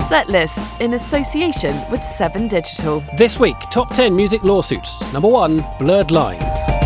Setlist in association with 7 Digital. This week, top 10 music lawsuits. Number 1, Blurred Lines.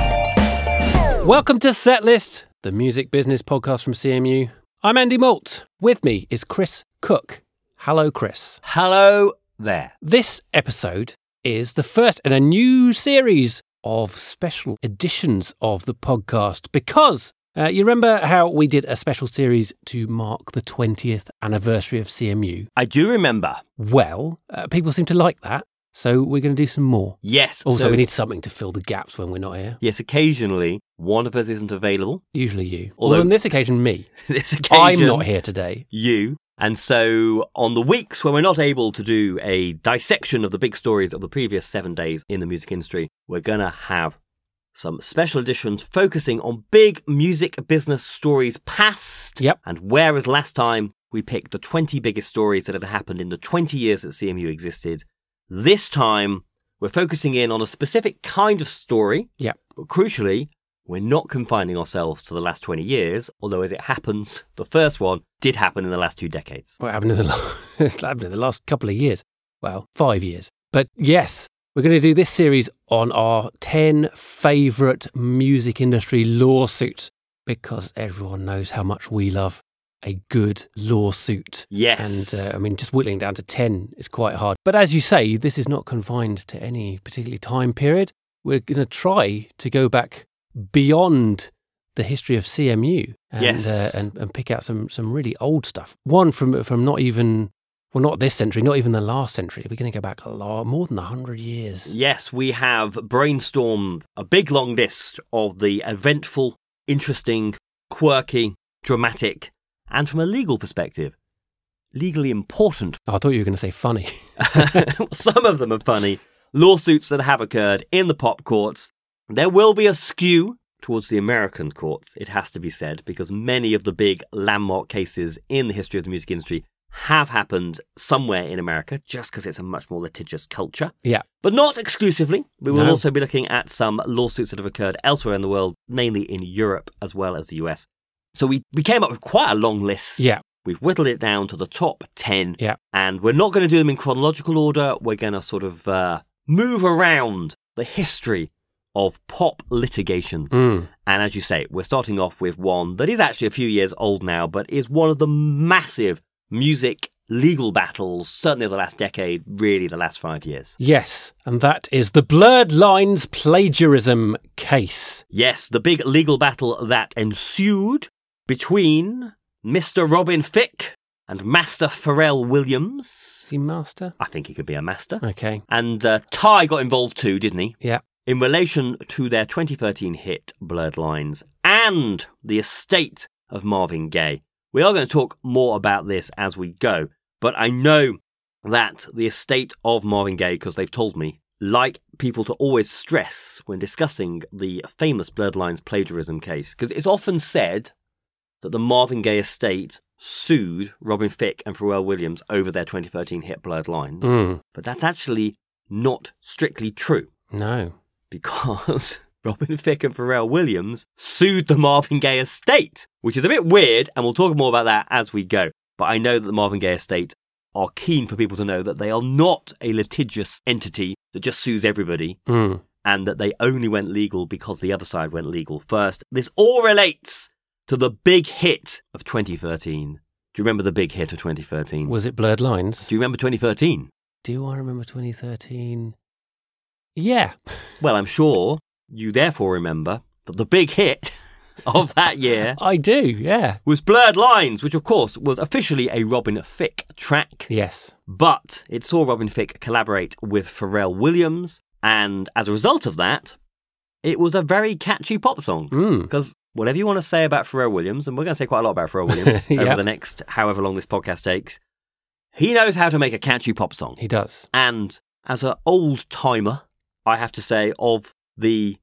Welcome to Setlist, the music business podcast from CMU. I'm Andy Malt. With me is Chris Cook. Hello, Chris. Hello there. This episode is the first in a new series of special editions of the podcast because you remember how we did a special series to mark the 20th anniversary of CMU? I do remember. Well, people seem to like that, so we're going to do some more. Yes. Also, we need something to fill the gaps when we're not here. Yes, occasionally one of us isn't available. Usually you. Although on this occasion, me. This occasion, I'm not here today. You. And so on the weeks when we're not able to do a dissection of the big stories of the previous 7 days in the music industry, we're going to have some special editions focusing on big music business stories past. Yep. And whereas last time we picked the 20 biggest stories that had happened in the 20 years that CMU existed, this time we're focusing in on a specific kind of story. Yep. But crucially, we're not confining ourselves to the last 20 years, although as it happens, the first one did happen in the last 2 decades. What happened in the last couple of years? Well, 5 years. But yes, we're going to do this series on our 10 favourite music industry lawsuits because everyone knows how much we love a good lawsuit. Yes. And just whittling down to 10 is quite hard. But as you say, this is not confined to any particular time period. We're going to try to go back beyond the history of CMU and pick out some really old stuff. One from not even... Well, not this century, not even the last century. We're going to go back a lot, more than 100 years. Yes, we have brainstormed a big long list of the eventful, interesting, quirky, dramatic, and from a legal perspective, legally important. Oh, I thought you were going to say funny. Some of them are funny. Lawsuits that have occurred in the pop courts. There will be a skew towards the American courts, it has to be said, because many of the big landmark cases in the history of the music industry have happened somewhere in America, just because it's a much more litigious culture. Yeah. But not exclusively. We will also be looking at some lawsuits that have occurred elsewhere in the world, mainly in Europe as well as the US. So we came up with quite a long list. Yeah. We've whittled it down to the top 10. Yeah. And we're not going to do them in chronological order. We're going to sort of move around the history of pop litigation. And as you say, we're starting off with one that is actually a few years old now, but is one of the massive music legal battles, certainly of the last decade, really the last 5 years. Yes, and that is the Blurred Lines plagiarism case. Yes, the big legal battle that ensued between Mr. Robin Thicke and Master Pharrell Williams. Is he master? I think he could be a master. Okay. And Ty got involved too, didn't he? Yeah. In relation to their 2013 hit, Blurred Lines, and the estate of Marvin Gaye. We are going to talk more about this as we go, but I know that the estate of Marvin Gaye, because they've told me, like people to always stress when discussing the famous Blurred Lines plagiarism case, because it's often said that the Marvin Gaye estate sued Robin Thicke and Pharrell Williams over their 2013 hit Blurred Lines, but that's actually not strictly true. No. Because Robin Thicke and Pharrell Williams sued the Marvin Gaye estate, which is a bit weird, and we'll talk more about that as we go. But I know that the Marvin Gaye estate are keen for people to know that they are not a litigious entity that just sues everybody, and that they only went legal because the other side went legal first. This all relates to the big hit of 2013. Do you remember the big hit of 2013? Was it Blurred Lines? Do you remember 2013? Do I remember 2013? Yeah. Well, I'm sure you therefore remember that the big hit of that year I do, yeah. was Blurred Lines, which of course was officially a Robin Thicke track. Yes. But it saw Robin Thicke collaborate with Pharrell Williams, and as a result of that, it was a very catchy pop song. Because whatever you want to say about Pharrell Williams, and we're going to say quite a lot about Pharrell Williams over the next however long this podcast takes, he knows how to make a catchy pop song. He does. And as an old timer, I have to say, over the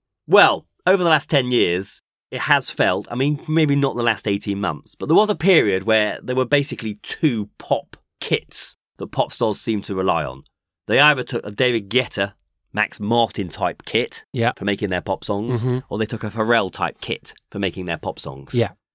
last 10 years, it has felt, maybe not the last 18 months, but there was a period where there were basically 2 pop kits that pop stars seemed to rely on. They either took a David Guetta, Max Martin type kit for making their pop songs, or they took a Pharrell type kit for making their pop songs. Yeah.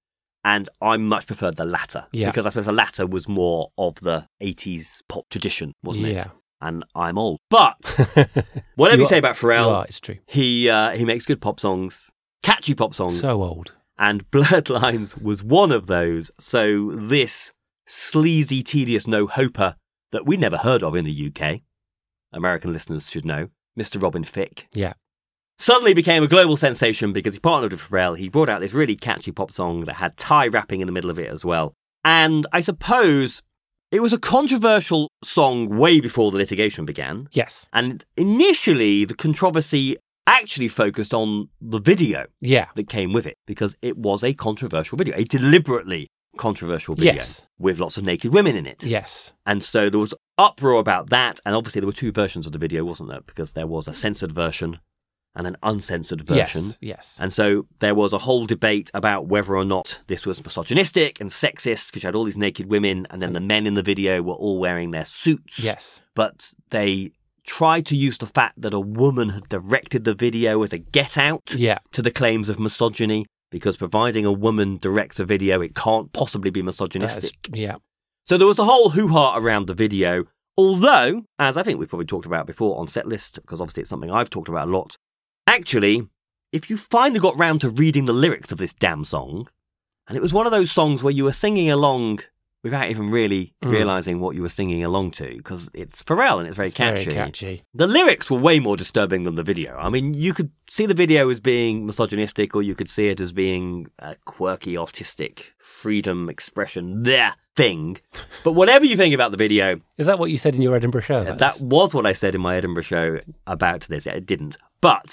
And I much preferred the latter. Yeah. Because I suppose the latter was more of the 80s pop tradition, wasn't it? Yeah. And I'm old. But whatever you say about Pharrell, it's true. he makes good pop songs, catchy pop songs. So old. And Blurred Lines was one of those. So this sleazy, tedious no-hoper that we never heard of in the UK, American listeners should know, Mr. Robin Thicke, Yeah. suddenly became a global sensation because he partnered with Pharrell. He brought out this really catchy pop song that had Thai rapping in the middle of it as well. And I suppose it was a controversial song way before the litigation began. Yes. And initially, the controversy actually focused on the video Yeah. that came with it, because it was a controversial video, a deliberately controversial video Yes. with lots of naked women in it. Yes. And so there was uproar about that. And obviously, there were two versions of the video, wasn't there? Because there was a censored version and an uncensored version. Yes. Yes. And so there was a whole debate about whether or not this was misogynistic and sexist, because you had all these naked women, and then the men in the video were all wearing their suits. Yes. But they tried to use the fact that a woman had directed the video as a get-out Yeah. to the claims of misogyny, because providing a woman directs a video, it can't possibly be misogynistic. Yeah. So there was a whole hoo-ha around the video, although, as I think we've probably talked about before on Setlist, because obviously it's something I've talked about a lot, actually, if you finally got round to reading the lyrics of this damn song, and it was one of those songs where you were singing along without even really realising what you were singing along to, because it's Pharrell and it's very catchy. Very catchy. The lyrics were way more disturbing than the video. I mean, you could see the video as being misogynistic, or you could see it as being a quirky, artistic, freedom expression, there thing. But whatever you think about the video, Is that what you said in your Edinburgh show? about that this? was what I said in my Edinburgh show about this. It didn't. But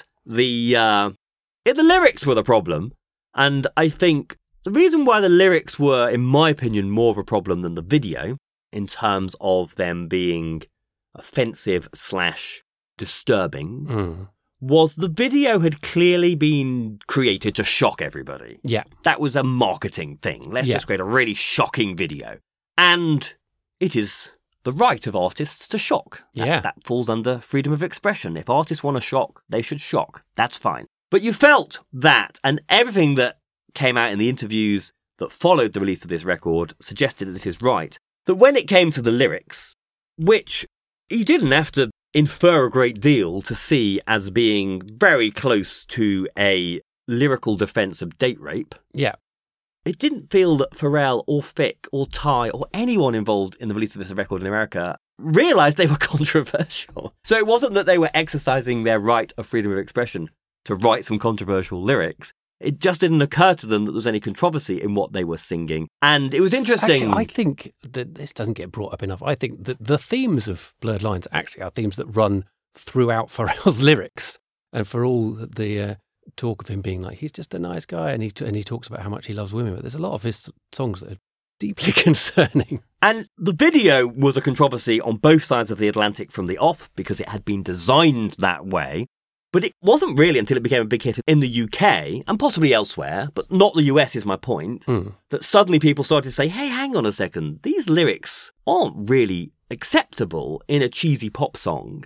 the lyrics were the problem. And I think the reason why the lyrics were, in my opinion, more of a problem than the video, in terms of them being offensive / disturbing, was the video had clearly been created to shock everybody. Yeah. That was a marketing thing. Let's just create a really shocking video. And it is the right of artists to shock. That falls under freedom of expression. If artists want to shock, they should shock. That's fine. But you felt that, and everything that came out in the interviews that followed the release of this record suggested that this is right, that when it came to the lyrics, which you didn't have to infer a great deal to see as being very close to a lyrical defence of date rape, it didn't feel that Pharrell or Thicke or Ty or anyone involved in the release of this record in America realised they were controversial. So it wasn't that they were exercising their right of freedom of expression to write some controversial lyrics. It just didn't occur to them that there was any controversy in what they were singing. And it was interesting. Actually, I think that this doesn't get brought up enough. I think that the themes of Blurred Lines actually are themes that run throughout Pharrell's lyrics. And for all the talk of him being like, he's just a nice guy, and he talks about how much he loves women, but there's a lot of his songs that are deeply concerning. And the video was a controversy on both sides of the Atlantic from the off, because it had been designed that way. But it wasn't really until it became a big hit in the UK, and possibly elsewhere, but not the US is my point, that suddenly people started to say, hey, hang on a second, these lyrics aren't really acceptable in a cheesy pop song.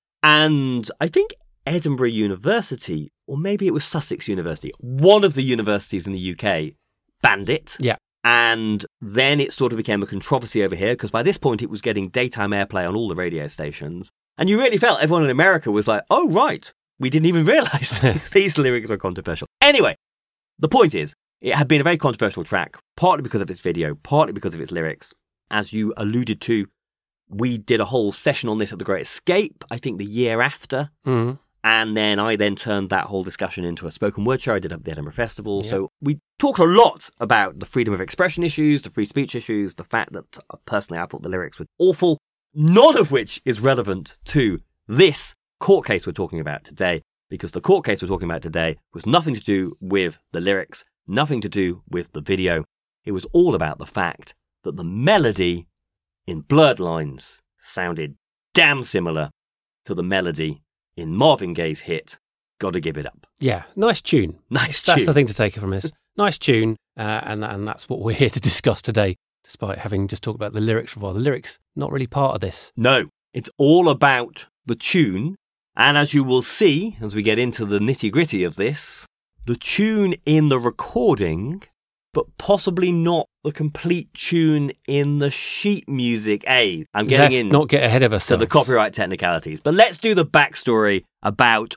And I think Edinburgh University, or maybe it was Sussex University, one of the universities in the UK, banned it. Yeah. And then it sort of became a controversy over here, because by this point it was getting daytime airplay on all the radio stations. And you really felt everyone in America was like, oh, right. We didn't even realise these lyrics were controversial. Anyway, the point is, it had been a very controversial track, partly because of its video, partly because of its lyrics. As you alluded to, we did a whole session on this at The Great Escape, I think the year after. And then I turned that whole discussion into a spoken word show I did at the Edinburgh Festival. Yeah. So we talked a lot about the freedom of expression issues, the free speech issues, the fact that personally I thought the lyrics were awful, none of which is relevant to this court case we're talking about today, because the court case we're talking about today was nothing to do with the lyrics, nothing to do with the video. It was all about the fact that the melody in Blurred Lines sounded damn similar to the melody in Marvin Gaye's hit, Gotta Give It Up. Yeah, nice tune. Nice tune. That's the thing to take from this. Nice tune, and that's what we're here to discuss today, despite having just talked about the lyrics for a while. The lyrics, not really part of this. No, it's all about the tune. And as you will see, as we get into the nitty-gritty of this, the tune in the recording but possibly not the complete tune in the sheet music. I'm Let's not get ahead of ourselves to the copyright technicalities. But let's do the backstory about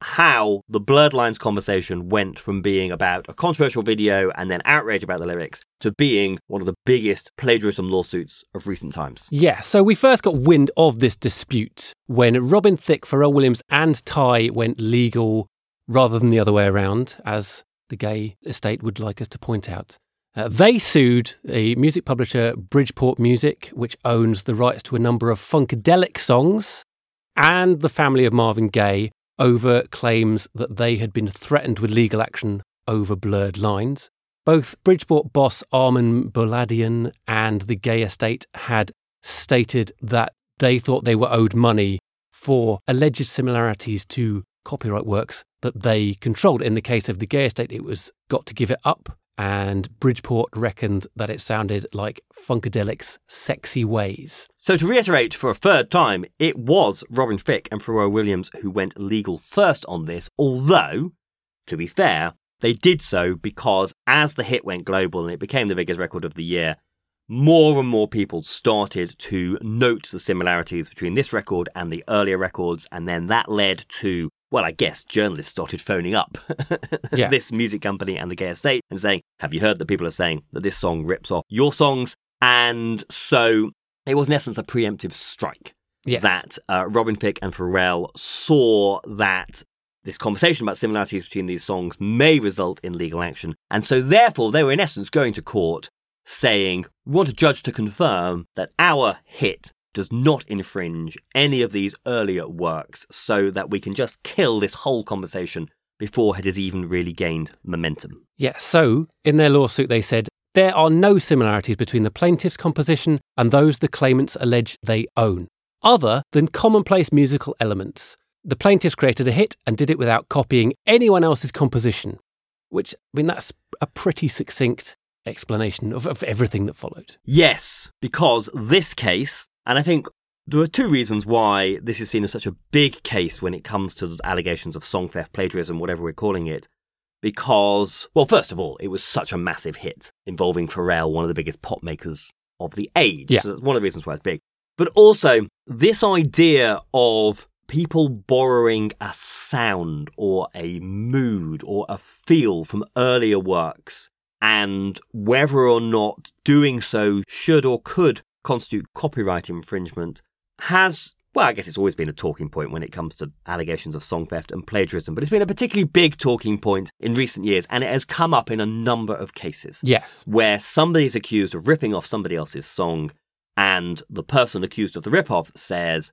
how the Blurred Lines conversation went from being about a controversial video and then outrage about the lyrics to being one of the biggest plagiarism lawsuits of recent times. Yeah, so we first got wind of this dispute when Robin Thicke, Pharrell Williams and Ty went legal rather than the other way around, as the Gay estate would like us to point out. They sued a music publisher, Bridgeport Music, which owns the rights to a number of Funkadelic songs, and the family of Marvin Gaye over claims that they had been threatened with legal action over Blurred Lines. Both Bridgeport boss Armin Boladian and the Gay estate had stated that they thought they were owed money for alleged similarities to copyright works that they controlled. In the case of the Gay estate, it was Got to Give It Up, and Bridgeport reckoned that it sounded like Funkadelic's Sexy Ways. So to reiterate for a third time, it was Robin Thicke and Pharrell Williams who went legal first on this, although, to be fair, they did so because as the hit went global and it became the biggest record of the year, more and more people started to note the similarities between this record and the earlier records, and then that led to, well, I guess journalists started phoning up this music company and the Gay estate and saying, have you heard that people are saying that this song rips off your songs? And so it was in essence a preemptive strike that Robin Thicke and Pharrell saw that this conversation about similarities between these songs may result in legal action. And so therefore they were in essence going to court saying, we want a judge to confirm that our hit does not infringe any of these earlier works so that we can just kill this whole conversation before it has even really gained momentum. Yeah, so in their lawsuit they said, there are no similarities between the plaintiff's composition and those the claimants allege they own, other than commonplace musical elements. The plaintiffs created a hit and did it without copying anyone else's composition, which, I mean, that's a pretty succinct explanation of everything that followed. Yes, because this case, and I think there are two reasons why this is seen as such a big case when it comes to the allegations of song theft, plagiarism, whatever we're calling it. Because, well, first of all, it was such a massive hit involving Pharrell, one of the biggest pop makers of the age. Yeah. So that's one of the reasons why it's big. But also, this idea of people borrowing a sound or a mood or a feel from earlier works, and whether or not doing so should or could constitute copyright infringement has, well, I guess it's always been a talking point when it comes to allegations of song theft and plagiarism, but it's been a particularly big talking point in recent years, and it has come up in a number of cases. Yes. Where somebody's accused of ripping off somebody else's song, and the person accused of the rip-off says,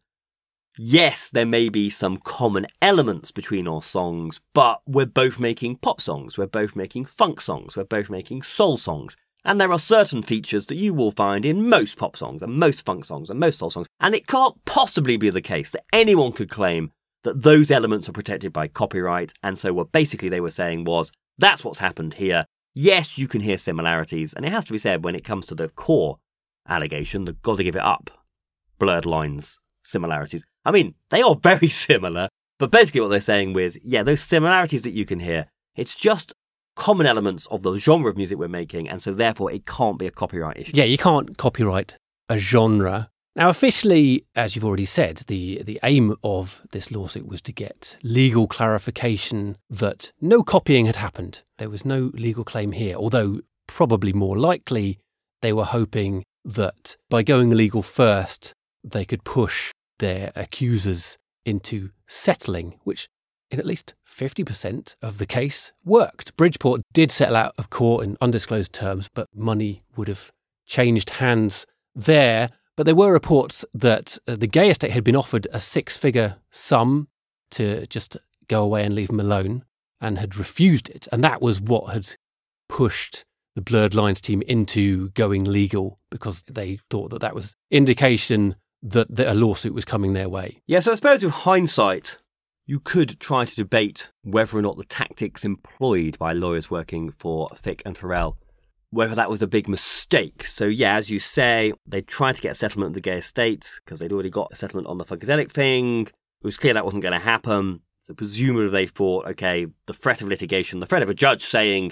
yes, there may be some common elements between our songs, but we're both making pop songs, we're both making funk songs, we're both making soul songs. And there are certain features that you will find in most pop songs and most funk songs and most soul songs. And it can't possibly be the case that anyone could claim that those elements are protected by copyright. And so what basically they were saying was, that's what's happened here. Yes, you can hear similarities. And it has to be said, when it comes to the core allegation, the Got to Give It Up, Blurred Lines similarities. I mean, they are very similar. But basically what they're saying with, those similarities that you can hear, it's just common elements of the genre of music we're making, and so therefore it can't be a copyright issue. Yeah, you can't copyright a genre. Now, officially, as you've already said, the aim of this lawsuit was to get legal clarification that no copying had happened. There was no legal claim here, although probably more likely they were hoping that by going legal first, they could push their accusers into settling, which in at least 50% of the case worked. Bridgeport did settle out of court in undisclosed terms, but money would have changed hands there. But there were reports that the Gay estate had been offered a 6-figure sum to just go away and leave them alone, and had refused it. And that was what had pushed the Blurred Lines team into going legal, because they thought that that was indication that a lawsuit was coming their way. Yeah, so I suppose with hindsight, you could try to debate whether or not the tactics employed by lawyers working for Thicke and Pharrell, whether that was a big mistake. So yeah, as you say, they tried to get a settlement with the Gay estate because they'd already got a settlement on the Funkadelic thing. It was clear that wasn't going to happen. So presumably they thought, okay, the threat of litigation, the threat of a judge saying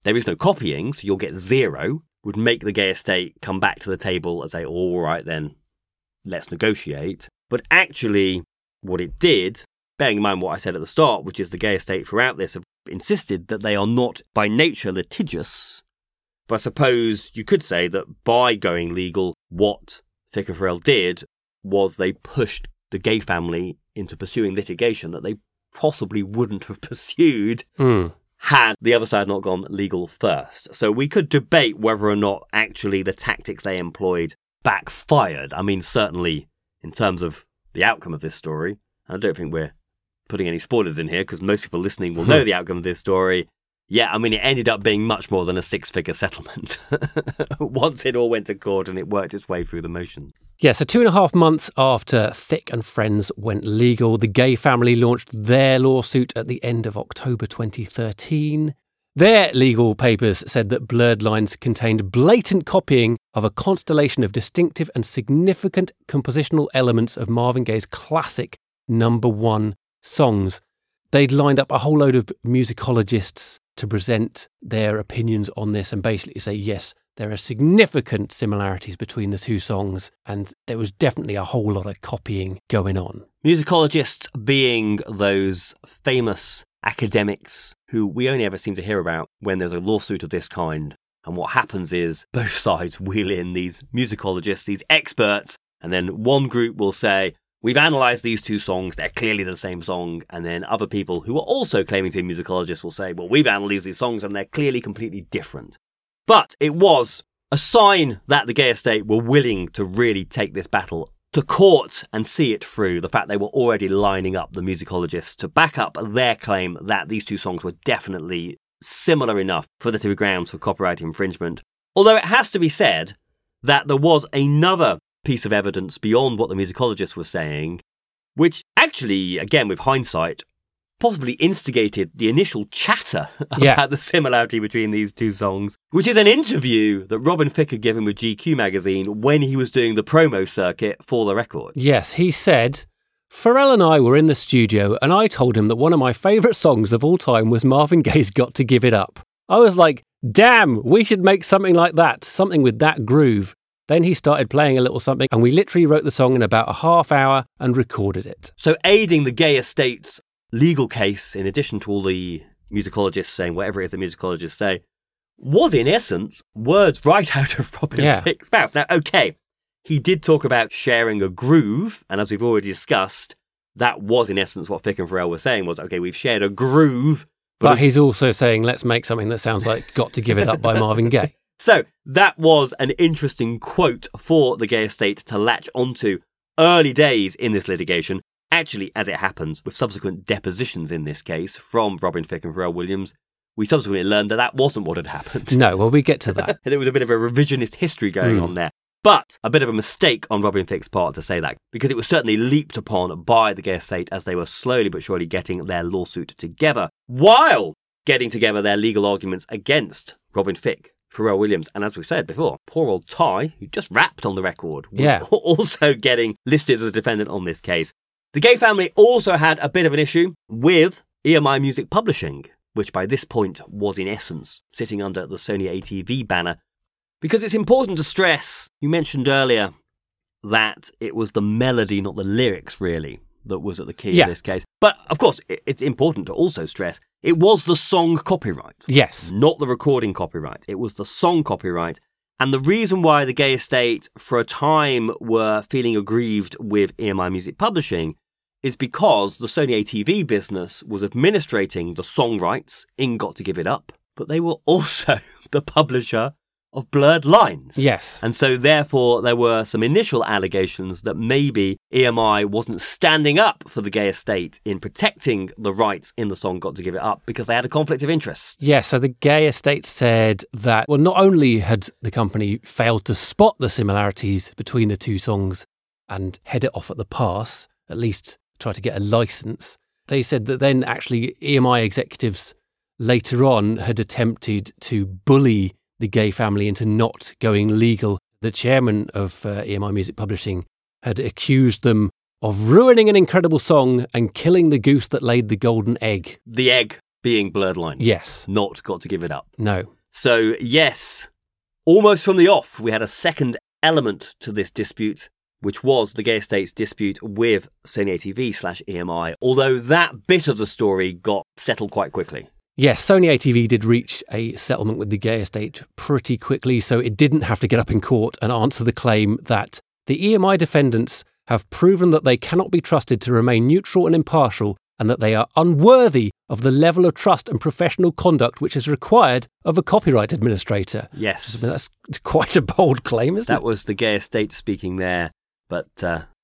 there is no copying, so you'll get 0, would make the Gay estate come back to the table and say, all right, then let's negotiate. But actually, what it did, bearing in mind what I said at the start, which is the Gay estate throughout this have insisted that they are not by nature litigious. But I suppose you could say that by going legal, what Fick and Farrell did was they pushed the Gay family into pursuing litigation that they possibly wouldn't have pursued had the other side not gone legal first. So we could debate whether or not actually the tactics they employed backfired. I mean, certainly in terms of the outcome of this story, I don't think we're putting any spoilers in here because most people listening will know the outcome of this story. Yeah, I mean, it ended up being much more than a 6-figure settlement once it all went to court and it worked its way through the motions. Yeah, so 2.5 months after Fick and Friends went legal, the Gay family launched their lawsuit at the end of October 2013. Their legal papers said that Blurred Lines contained blatant copying of a constellation of distinctive and significant compositional elements of Marvin Gaye's classic #1 songs. They'd lined up a whole load of musicologists to present their opinions on this and basically say, yes, there are significant similarities between the two songs, and there was definitely a whole lot of copying going on. Musicologists being those famous academics who we only ever seem to hear about when there's a lawsuit of this kind. And what happens is both sides wheel in these musicologists, these experts, and then one group will say, we've analysed these two songs, they're clearly the same song. And then other people who are also claiming to be musicologists will say, well, we've analysed these songs and they're clearly completely different. But it was a sign that the Gay estate were willing to really take this battle to court and see it through, the fact they were already lining up the musicologists to back up their claim that these two songs were definitely similar enough for there to be grounds for copyright infringement. Although it has to be said that there was another piece of evidence beyond what the musicologists were saying, which actually, again, with hindsight, possibly instigated the initial chatter about the similarity between these two songs, which is an interview that Robin Thicke had given with GQ magazine when he was doing the promo circuit for the record. Yes, he said, Pharrell and I were in the studio and I told him that one of my favourite songs of all time was Marvin Gaye's Got to Give It Up. I was like, damn, we should make something like that, something with that groove. Then he started playing a little something and we literally wrote the song in about a half hour and recorded it. So aiding the Gay estate's legal case, in addition to all the musicologists saying whatever it is the musicologists say, was in essence words right out of Robin Thicke's mouth. Now, okay, he did talk about sharing a groove, and as we've already discussed, that was in essence what Thicke and Farrell were saying was, okay, we've shared a groove. But he's also saying, let's make something that sounds like Got to Give It Up by Marvin Gaye. So that was an interesting quote for the Gay estate to latch onto early days in this litigation. Actually, as it happens, with subsequent depositions in this case from Robin Thicke and Pharrell Williams, we subsequently learned that that wasn't what had happened. No, well, we get to that. There was a bit of a revisionist history going on there. But a bit of a mistake on Robin Thicke's part to say that, because it was certainly leaped upon by the Gay estate as they were slowly but surely getting their lawsuit together, while getting together their legal arguments against Robin Thicke, Pharrell Williams, and as we said before, poor old Ty, who just rapped on the record, was also getting listed as a defendant on this case. The Gay family also had a bit of an issue with EMI Music Publishing, which by this point was in essence sitting under the Sony ATV banner, because it's important to stress, you mentioned earlier, that it was the melody, not the lyrics really, that was at the key of this case. But of course, it's important to also stress, it was the song copyright. Yes. Not the recording copyright. It was the song copyright. And the reason why the Gay estate for a time were feeling aggrieved with EMI Music Publishing is because the Sony ATV business was administrating the song rights in Got to Give It Up, but they were also the publisher of Blurred Lines. Yes. And so therefore there were some initial allegations that maybe EMI wasn't standing up for the Gay estate in protecting the rights in the song Got to Give It Up because they had a conflict of interest. Yeah, so the Gay estate said that, well, not only had the company failed to spot the similarities between the two songs and head it off at the pass, at least try to get a license, they said that then actually EMI executives later on had attempted to bully the Gay family into not going legal. The chairman of EMI Music Publishing had accused them of ruining an incredible song and killing the goose that laid the golden egg. The egg being Blurred Lines. Yes. Not Got to Give It Up. No. So, yes, almost from the off, we had a second element to this dispute, which was the Gay Estate's dispute with Sony ATV/EMI, although that bit of the story got settled quite quickly. Yes, Sony ATV did reach a settlement with the Gay Estate pretty quickly, so it didn't have to get up in court and answer the claim that the EMI defendants have proven that they cannot be trusted to remain neutral and impartial, and that they are unworthy of the level of trust and professional conduct which is required of a copyright administrator. Yes. I mean, that's quite a bold claim, isn't it? That was the Gay Estate speaking there, but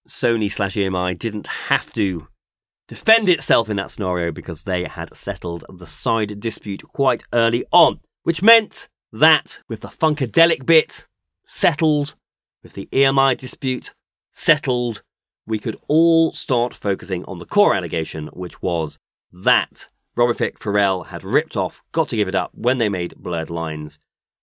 Sony/EMI didn't have to defend itself in that scenario because they had settled the side dispute quite early on, which meant that with the Funkadelic bit settled, with the EMI dispute settled, we could all start focusing on the core allegation, which was that Robin Thicke, Pharrell had ripped off Got to Give It Up when they made Blurred Lines,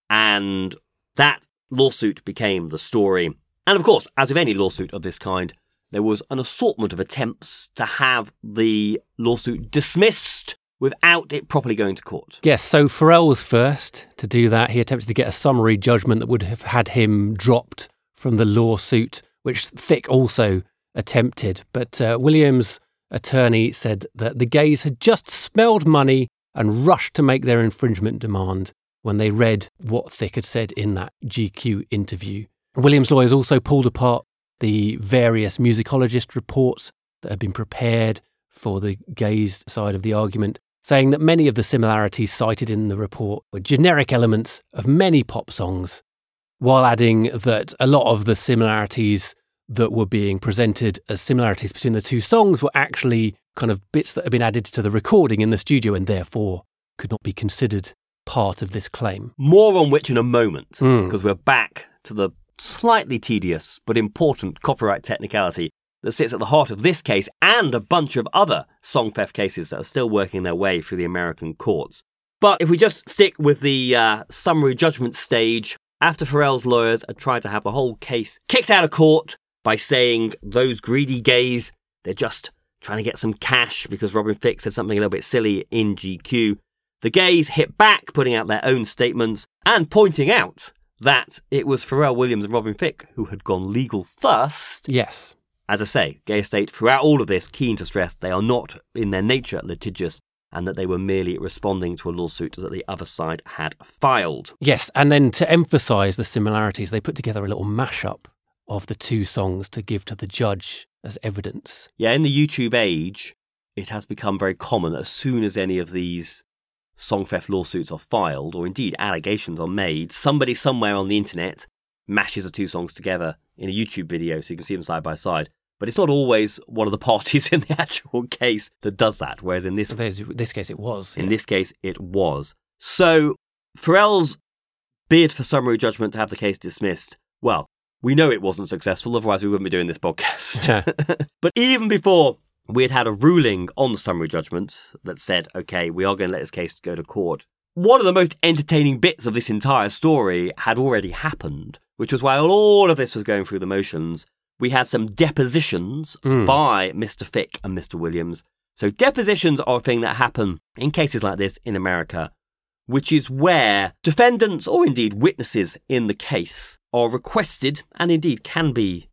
and that lawsuit became the story. And of course, as with any lawsuit of this kind, there was an assortment of attempts to have the lawsuit dismissed without it properly going to court. Yes, so Pharrell was first to do that. He attempted to get a summary judgment that would have had him dropped from the lawsuit, which Thicke also attempted. But Williams' attorney said that the gays had just smelled money and rushed to make their infringement demand when they read what Thicke had said in that GQ interview. Williams' lawyers also pulled apart the various musicologist reports that had been prepared for the gays' side of the argument, saying that many of the similarities cited in the report were generic elements of many pop songs, while adding that a lot of the similarities that were being presented as similarities between the two songs were actually kind of bits that had been added to the recording in the studio and therefore could not be considered part of this claim. More on which in a moment, because we're back to the slightly tedious but important copyright technicality that sits at the heart of this case and a bunch of other song theft cases that are still working their way through the American courts. But if we just stick with the summary judgment stage, after Pharrell's lawyers had tried to have the whole case kicked out of court by saying those greedy gays, they're just trying to get some cash because Robin Thicke said something a little bit silly in GQ, the gays hit back, putting out their own statements and pointing out that it was Pharrell Williams and Robin Thicke who had gone legal first. Yes. As I say, Gay Estate, throughout all of this, keen to stress they are not, in their nature, litigious, and that they were merely responding to a lawsuit that the other side had filed. Yes, and then to emphasise the similarities, they put together a little mashup of the two songs to give to the judge as evidence. Yeah, in the YouTube age, it has become very common as soon as any of these song theft lawsuits are filed, or indeed allegations are made, somebody somewhere on the internet mashes the two songs together in a YouTube video so you can see them side by side. But it's not always one of the parties in the actual case that does that, whereas in this case it was. In this case, it was. So Pharrell's bid for summary judgment to have the case dismissed, well, we know it wasn't successful, otherwise we wouldn't be doing this podcast. But even before we had had a ruling on the summary judgment that said, okay, we are going to let this case go to court, one of the most entertaining bits of this entire story had already happened, which was while all of this was going through the motions, we had some depositions by Mr. Thicke and Mr. Williams. So depositions are a thing that happen in cases like this in America, which is where defendants or indeed witnesses in the case are requested and indeed can be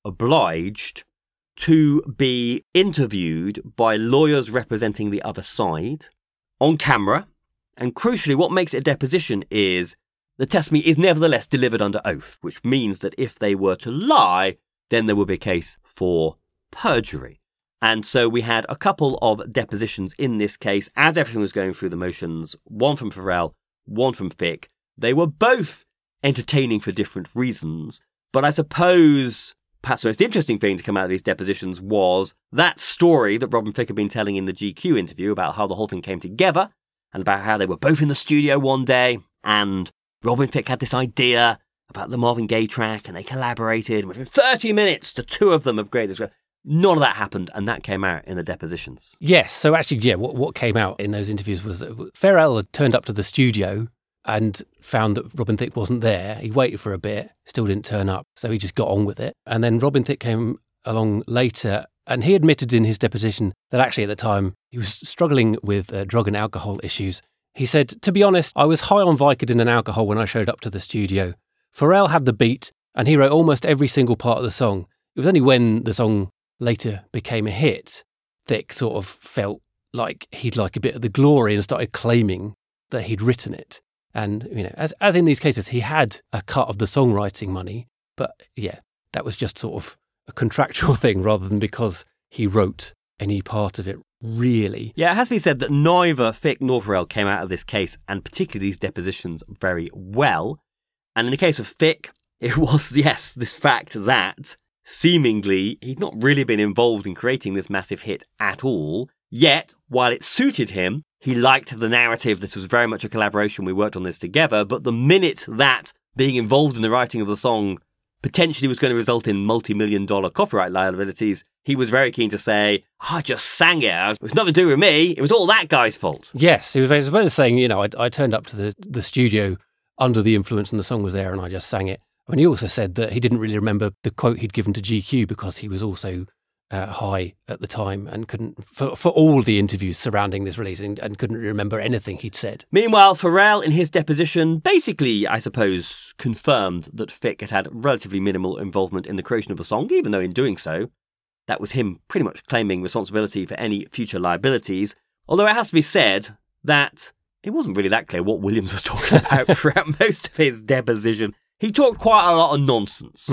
obliged to be interviewed by lawyers representing the other side on camera. And crucially, what makes it a deposition is the testimony is nevertheless delivered under oath, which means that if they were to lie, then there would be a case for perjury. And so we had a couple of depositions in this case as everything was going through the motions, one from Pharrell, one from Thicke. They were both entertaining for different reasons, but I suppose perhaps the most interesting thing to come out of these depositions was that story that Robin Thicke had been telling in the GQ interview about how the whole thing came together and about how they were both in the studio one day and Robin Thicke had this idea about the Marvin Gaye track and they collaborated and within 30 minutes the two of them upgraded this. None of that happened, and that came out in the depositions. Yes, so actually, what came out in those interviews was that Pharrell had turned up to the studio and found that Robin Thicke wasn't there. He waited for a bit, still didn't turn up, so he just got on with it. And then Robin Thicke came along later And he admitted in his deposition that actually at the time he was struggling with drug and alcohol issues. He said, "To be honest, I was high on Vicodin and alcohol when I showed up to the studio. Pharrell had the beat and he wrote almost every single part of the song. It was only when the song later became a hit, Thicke sort of felt like he'd like a bit of the glory and started claiming that he'd written it. And, you know, as in these cases, he had a cut of the songwriting money, but yeah, that was just sort of a contractual thing rather than because he wrote any part of it, really." Yeah, it has to be said that neither Thicke nor Pharrell came out of this case, and particularly these depositions, very well. And in the case of Thicke, it was, yes, this fact that seemingly he'd not really been involved in creating this massive hit at all. Yet, while it suited him, he liked the narrative. This was very much a collaboration. We worked on this together. But the minute that being involved in the writing of the song potentially was going to result in multi-million-dollar copyright liabilities, he was very keen to say, "I just sang it. It was nothing to do with me. It was all that guy's fault." Yes, he was basically saying, you know, I turned up to the studio under the influence and the song was there and I just sang it. I mean, he also said that he didn't really remember the quote he'd given to GQ because he was also high at the time and couldn't, for all the interviews surrounding this release, and couldn't remember anything he'd said. Meanwhile, Pharrell, in his deposition, basically, I suppose, confirmed that Thicke had relatively minimal involvement in the creation of the song, even though in doing so, that was him pretty much claiming responsibility for any future liabilities. Although it has to be said that it wasn't really that clear what Williams was talking about throughout most of his deposition. He talked quite a lot of nonsense.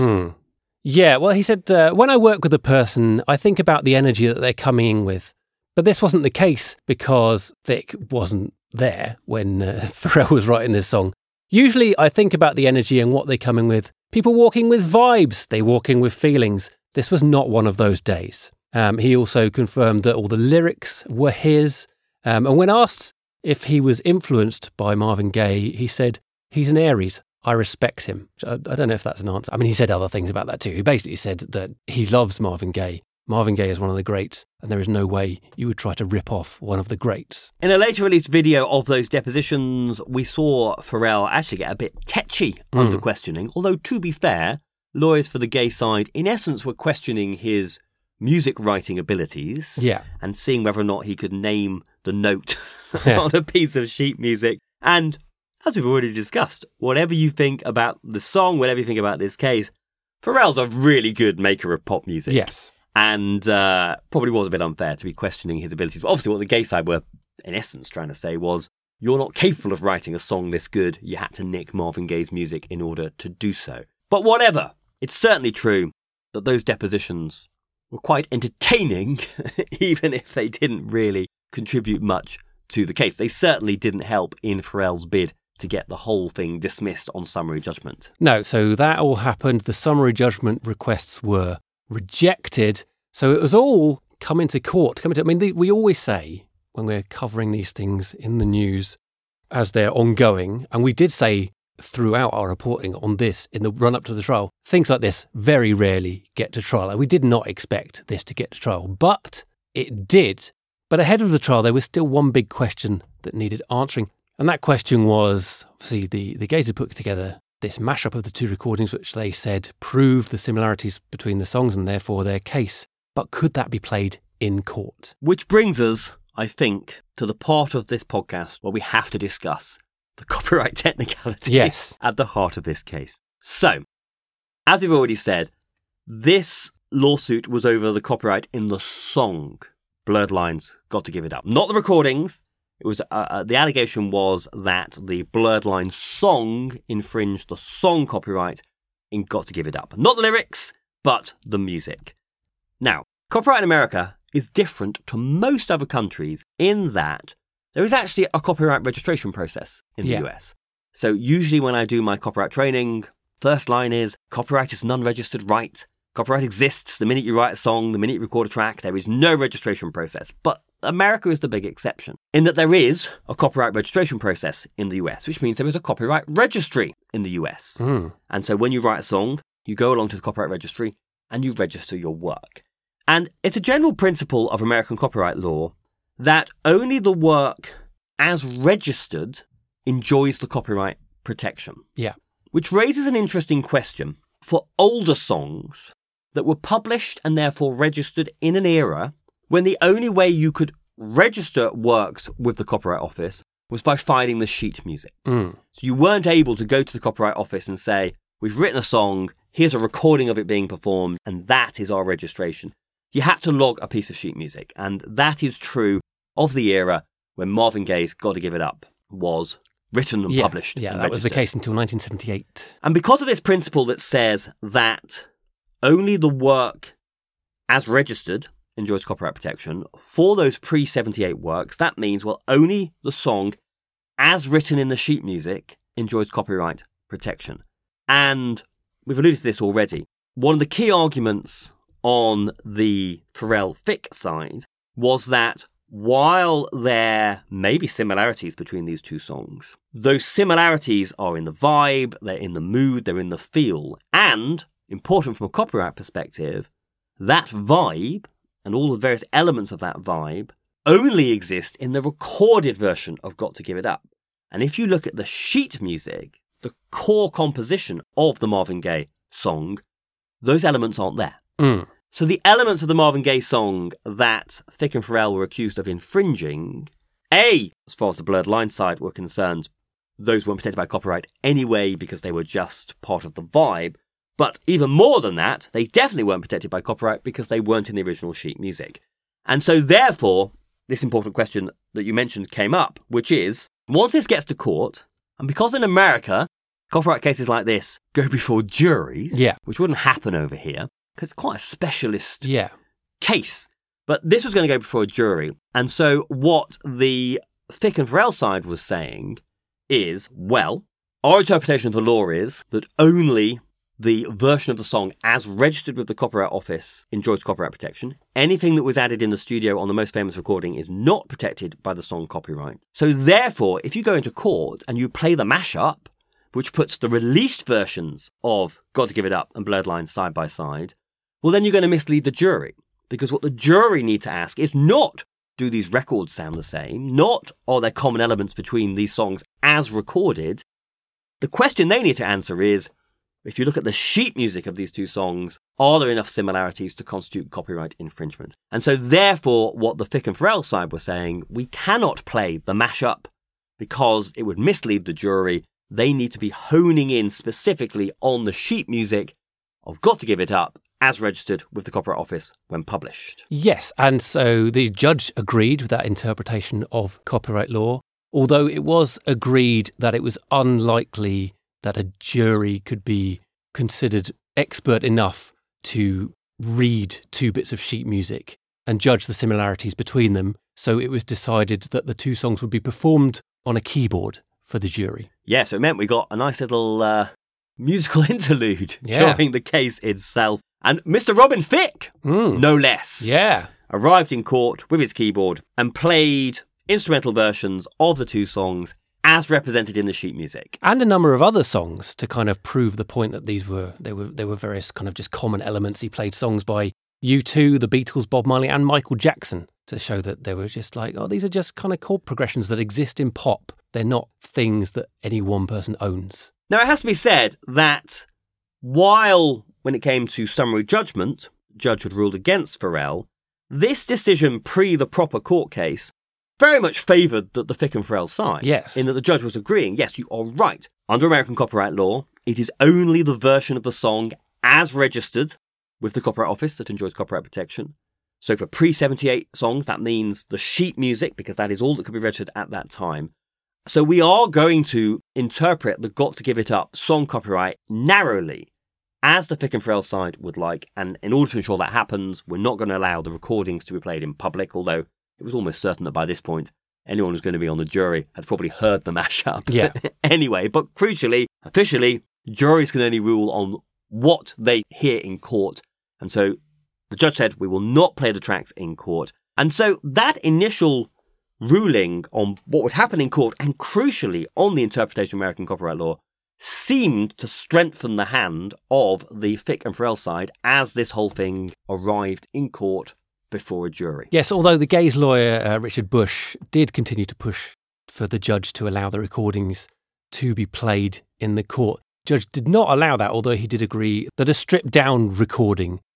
Yeah, well, he said, "When I work with a person, I think about the energy that they're coming in with. But this wasn't the case because Thicke wasn't there when Pharrell was writing this song. Usually I think about the energy and what they're coming with. People walking with vibes, they walking with feelings. This was not one of those days." He also confirmed that all the lyrics were his. And when asked if he was influenced by Marvin Gaye, he said, "He's an Aries. I respect him." I don't know if that's an answer. I mean, he said other things about that too. He basically said that he loves Marvin Gaye. Marvin Gaye is one of the greats, and there is no way you would try to rip off one of the greats. In a later released video of those depositions, we saw Pharrell actually get a bit tetchy under questioning. Although, to be fair, lawyers for the Gaye side, in essence, were questioning his music writing abilities and seeing whether or not he could name the note on a piece of sheet music. And as we've already discussed, whatever you think about the song, whatever you think about this case, Pharrell's a really good maker of pop music. Yes. And probably was a bit unfair to be questioning his abilities. But obviously what the Gaye side were, in essence, trying to say was, you're not capable of writing a song this good. You had to nick Marvin Gaye's music in order to do so. But whatever, it's certainly true that those depositions were quite entertaining, even if they didn't really contribute much to the case. They certainly didn't help in Pharrell's bid to get the whole thing dismissed on summary judgment. No, so that all happened. The summary judgment requests were rejected. So it was all coming to court. We always say when we're covering these things in the news as they're ongoing, and we did say throughout our reporting on this in the run-up to the trial, things like this very rarely get to trial. And we did not expect this to get to trial, but it did. But ahead of the trial, there was still one big question that needed answering. And that question was, obviously, the Gays had put together this mashup of the two recordings, which they said proved the similarities between the songs and therefore their case. But could that be played in court? Which brings us, I think, to the part of this podcast where we have to discuss the copyright technicalities at the heart of this case. So, as we've already said, this lawsuit was over the copyright in the song. Blurred Lines, Got to Give It Up. Not the recordings. It was the allegation was that the Blurred Lines song infringed the song copyright in Got to Give It Up. Not the lyrics, but the music. Now, copyright in America is different to most other countries in that there is actually a copyright registration process in the US. So usually when I do my copyright training, first line is copyright is an unregistered right. Copyright exists the minute you write a song, the minute you record a track. There is no registration process. But America is the big exception in that there is a copyright registration process in the US, which means there is a copyright registry in the US. And so when you write a song, you go along to the copyright registry and you register your work. And it's a general principle of American copyright law that only the work as registered enjoys the copyright protection. Yeah. Which raises an interesting question. For older songs, that were published and therefore registered in an era when the only way you could register works with the Copyright Office was by filing the sheet music. So you weren't able to go to the Copyright Office and say, we've written a song, here's a recording of it being performed, and that is our registration. You had to log a piece of sheet music, and that is true of the era when Marvin Gaye's Gotta Give It Up was written and published. Yeah, and that was the registered. case until 1978. And because of this principle that says that only the work as registered enjoys copyright protection, for those pre-78 works, that means, well, only the song as written in the sheet music enjoys copyright protection. And we've alluded to this already. One of the key arguments on the Pharrell-Fick side was that while there may be similarities between these two songs, those similarities are in the vibe, they're in the mood, they're in the feel. And, important from a copyright perspective, that vibe and all the various elements of that vibe only exist in the recorded version of Got to Give It Up. And if you look at the sheet music, the core composition of the Marvin Gaye song, those elements aren't there. So the elements of the Marvin Gaye song that Fick and Pharrell were accused of infringing, as far as the Blurred Lines side were concerned, those weren't protected by copyright anyway because they were just part of the vibe. But even more than that, they definitely weren't protected by copyright because they weren't in the original sheet music. And so therefore, this important question that you mentioned came up, which is, once this gets to court, and because in America, copyright cases like this go before juries, which wouldn't happen over here, because it's quite a specialist case. But this was going to go before a jury. And so what the Fick and Pharrell side was saying is, well, our interpretation of the law is that only the version of the song as registered with the Copyright Office enjoys copyright protection. Anything that was added in the studio on the most famous recording is not protected by the song copyright. So therefore, if you go into court and you play the mashup, which puts the released versions of Got to Give It Up and Blurred Lines side by side, well, then you're going to mislead the jury. Because what the jury need to ask is not, do these records sound the same? Not, are there common elements between these songs as recorded? The question they need to answer is, if you look at the sheet music of these two songs, are there enough similarities to constitute copyright infringement? And so therefore, what the Fick and Pharrell side were saying, we cannot play the mashup because it would mislead the jury. They need to be honing in specifically on the sheet music of Got to Give It Up as registered with the Copyright Office when published. Yes, and so the judge agreed with that interpretation of copyright law, although it was agreed that it was unlikely that a jury could be considered expert enough to read two bits of sheet music and judge the similarities between them. So it was decided that the two songs would be performed on a keyboard for the jury. Yeah, so it meant we got a nice little musical interlude during the case itself. And Mr. Robin Fick, no less, arrived in court with his keyboard and played instrumental versions of the two songs as represented in the sheet music. And a number of other songs to kind of prove the point that they were various kind of just common elements. He played songs by U2, the Beatles, Bob Marley and Michael Jackson to show that they were just like, these are just kind of chord progressions that exist in pop. They're not things that any one person owns. Now, it has to be said that while when it came to summary judgment, the judge had ruled against Pharrell, this decision pre the proper court case very much favoured the Fick and Pharrell side. Yes. In that the judge was agreeing, yes, you are right. Under American copyright law, it is only the version of the song as registered with the Copyright Office that enjoys copyright protection. So for pre-78 songs, that means the sheet music, because that is all that could be registered at that time. So we are going to interpret the Got to Give It Up song copyright narrowly, as the Fick and Pharrell side would like. And in order to ensure that happens, we're not going to allow the recordings to be played in public, although it was almost certain that by this point, anyone who's going to be on the jury had probably heard the mashup. Yeah. Anyway, but crucially, officially, juries can only rule on what they hear in court. And so the judge said, we will not play the tracks in court. And so that initial ruling on what would happen in court, and crucially on the interpretation of American copyright law, seemed to strengthen the hand of the Fick and Pharrell side as this whole thing arrived in court before a jury. Yes, although the Gaye's lawyer, Richard Bush, did continue to push for the judge to allow the recordings to be played in the court. Judge did not allow that, although he did agree that a stripped-down recording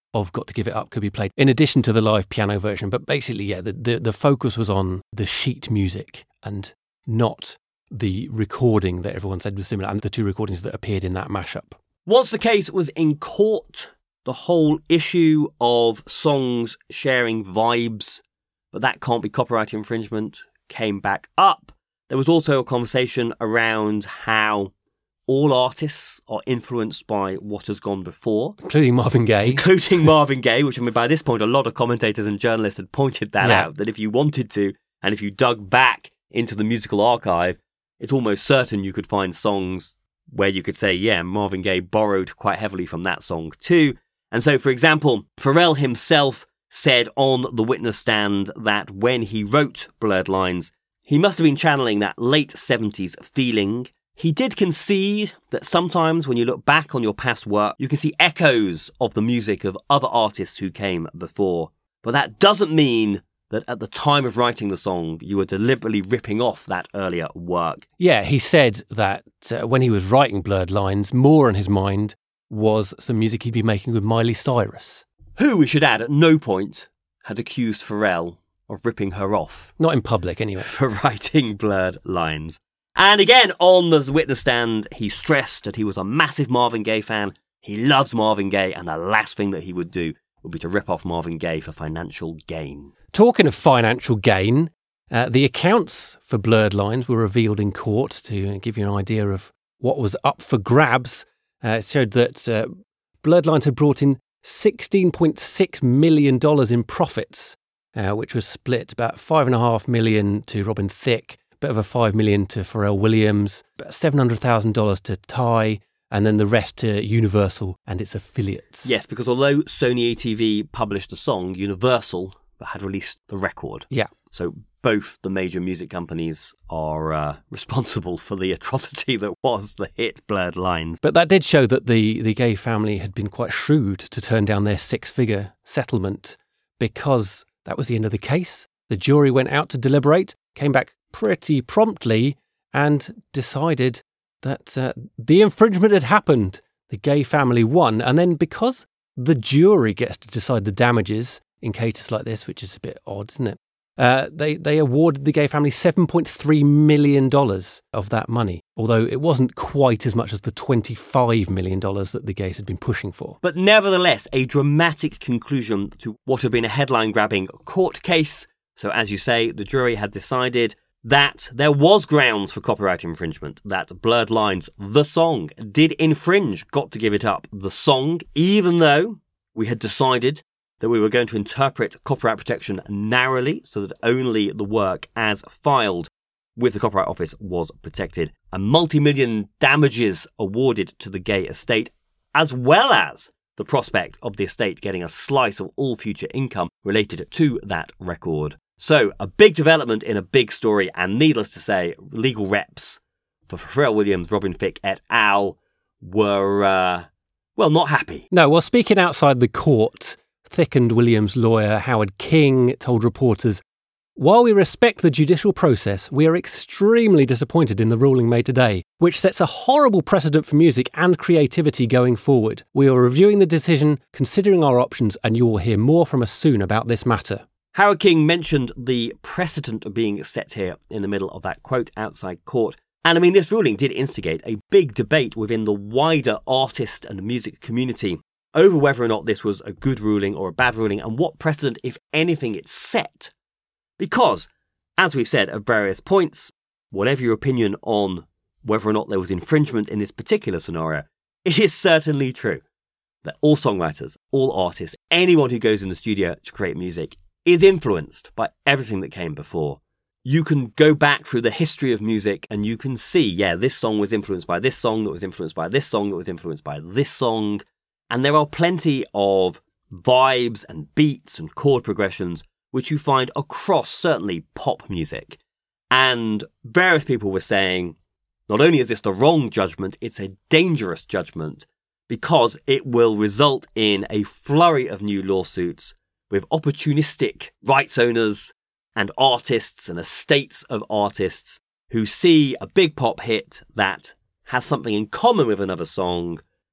of Got to Give It Up could be played in addition to the live piano version. But basically, yeah, the focus was on the sheet music and not the recording that everyone said was similar, and the two recordings that appeared in that mashup. Once the case was in court, the whole issue of songs sharing vibes, but that can't be copyright infringement, came back up. There was also a conversation around how all artists are influenced by what has gone before. Including Marvin Gaye. Including Marvin Gaye, which, I mean, by this point, a lot of commentators and journalists had pointed that out, that if you wanted to, and if you dug back into the musical archive, it's almost certain you could find songs where you could say, yeah, Marvin Gaye borrowed quite heavily from that song too. And so, for example, Pharrell himself said on the witness stand that when he wrote Blurred Lines, he must have been channeling that late 70s feeling. He did concede that sometimes when you look back on your past work, you can see echoes of the music of other artists who came before. But that doesn't mean that at the time of writing the song, you were deliberately ripping off that earlier work. Yeah, he said that when he was writing Blurred Lines, more on his mind was some music he'd be making with Miley Cyrus. Who, we should add, at no point had accused Pharrell of ripping her off. Not in public, anyway. For writing Blurred Lines. And again, on the witness stand, he stressed that he was a massive Marvin Gaye fan. He loves Marvin Gaye, and the last thing that he would do would be to rip off Marvin Gaye for financial gain. Talking of financial gain, the accounts for Blurred Lines were revealed in court to give you an idea of what was up for grabs. It showed that Blurred Lines had brought in $16.6 million in profits, which was split about $5.5 million to Robin Thicke, a bit of a $5 million to Pharrell Williams, about $700,000 to Ty, and then the rest to Universal and its affiliates. Yes, because although Sony ATV published the song, Universal had released the record. Yeah. So both the major music companies are responsible for the atrocity that was the hit Blurred Lines. But that did show that the Gaye family had been quite shrewd to turn down their six-figure settlement, because that was the end of the case. The jury went out to deliberate, came back pretty promptly, and decided that the infringement had happened. The Gaye family won, and then because the jury gets to decide the damages in cases like this, which is a bit odd, isn't it? They awarded the Gaye family $7.3 million of that money, although it wasn't quite as much as the $25 million that the Gays had been pushing for. But nevertheless, a dramatic conclusion to what had been a headline-grabbing court case. So as you say, the jury had decided that there was grounds for copyright infringement, that Blurred Lines, the song, did infringe Got to Give It Up, the song, even though we had decided that we were going to interpret copyright protection narrowly so that only the work as filed with the Copyright Office was protected. A multi-million damages awarded to the Gaye estate, as well as the prospect of the estate getting a slice of all future income related to that record. So, a big development in a big story, and needless to say, legal reps for Pharrell Williams, Robin Thicke et al. Were, not happy. No, well, speaking outside the court, Thicke and Williams' lawyer Howard King told reporters, "While we respect the judicial process, we are extremely disappointed in the ruling made today, which sets a horrible precedent for music and creativity going forward. We are reviewing the decision, considering our options, and you will hear more from us soon about this matter." Howard King mentioned the precedent being set here in the middle of that quote outside court. And I mean, this ruling did instigate a big debate within the wider artist and music community over whether or not this was a good ruling or a bad ruling, and what precedent, if anything, it set. Because, as we've said at various points, whatever your opinion on whether or not there was infringement in this particular scenario, it is certainly true that all songwriters, all artists, anyone who goes in the studio to create music is influenced by everything that came before. You can go back through the history of music and you can see, this song was influenced by this song, that was influenced by this song, that was influenced by this song. And there are plenty of vibes and beats and chord progressions which you find across certainly pop music. And various people were saying, not only is this the wrong judgment, it's a dangerous judgment because it will result in a flurry of new lawsuits with opportunistic rights owners and artists and estates of artists who see a big pop hit that has something in common with another song,